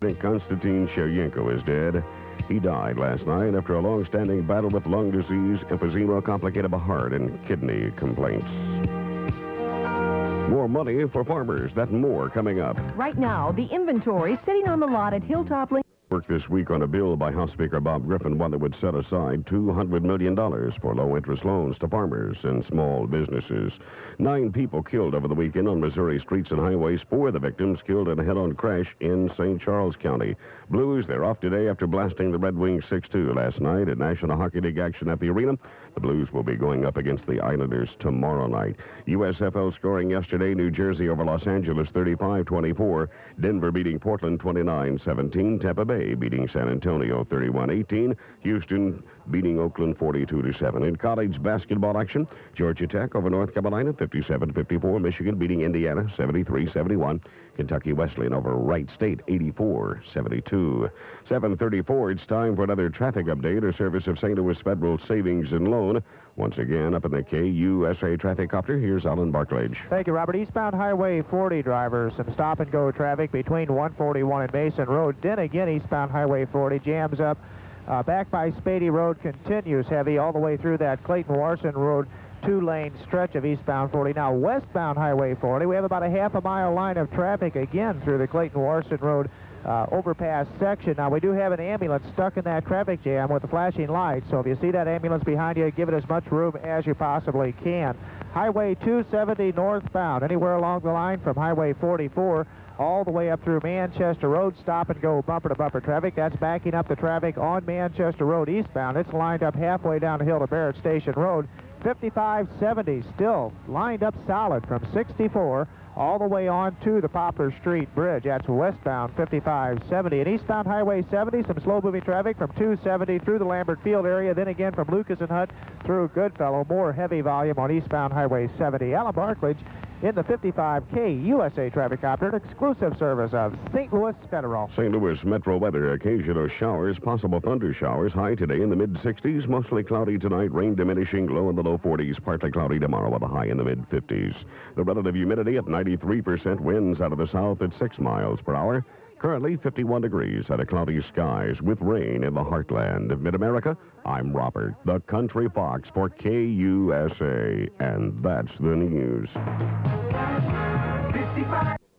Konstantin Shevchenko is dead. He died last night after a long-standing battle with lung disease, emphysema complicated by heart and kidney complaints. More money for farmers. That and more coming up. Right now, the inventory sitting on the lot at Hilltop Link. Work this week on a bill by House Speaker Bob Griffin, one that would set aside $200 million for low-interest loans to farmers and small businesses. 9 people killed over the weekend on Missouri streets and highways. 4 of the victims killed in a head-on crash in St. Charles County. Blues, they're off today after blasting the Red Wings 6-2 last night at National Hockey League action at the arena. The Blues will be going up against the Islanders tomorrow night. USFL scoring yesterday, New Jersey over Los Angeles 35-24. Denver beating Portland 29-17. Tampa Bay beating San Antonio 31-18. Houston beating Oakland 42-7. In college basketball action, Georgia Tech over North Carolina 57-54. Michigan beating Indiana 73-71. Kentucky Wesleyan over Wright State 84-72. 7:34. It's time for another traffic update. A service of St. Louis Federal Savings and Loan. Once again, up in the KUSA traffic copter, here's Alan Barclage. Thank you, Robert. Eastbound Highway 40 drivers, some stop-and-go traffic between 141 and Mason Road. Then again, eastbound Highway 40 jams up. Back by Spady Road continues heavy all the way through that Clayton-Warson Road 2-lane stretch of eastbound 40. Now, westbound Highway 40, we have about a half-a-mile line of traffic again through the Clayton-Warson Road overpass section. Now, we do have an ambulance stuck in that traffic jam with the flashing lights, so if you see that ambulance behind you, give it as much room as you possibly can. Highway 270 northbound, anywhere along the line from Highway 44 all the way up through Manchester Road, stop-and-go bumper-to-bumper traffic. That's backing up the traffic on Manchester Road eastbound. It's lined up halfway down the hill to Barrett Station Road. 5570 still lined up solid from 64 all the way on to the Poplar Street Bridge. That's westbound 5570. And eastbound Highway 70, some slow-moving traffic from 270 through the Lambert Field area, then again from Lucas and Hunt through Goodfellow. More heavy volume on eastbound Highway 70. Alan Barclage in the 55K USA Traffic Copter, an exclusive service of St. Louis Federal. St. Louis Metro weather, occasional showers, possible thunder showers. High today in the mid-60s, mostly cloudy tonight, rain diminishing, low in the low 40s, partly cloudy tomorrow with a high in the mid-50s. The relative humidity at 93%, winds out of the south at 6 miles per hour. Currently 51 degrees under cloudy skies with rain in the heartland of Mid-America. I'm Robert, the Country Fox for KUSA, and that's the news. 55.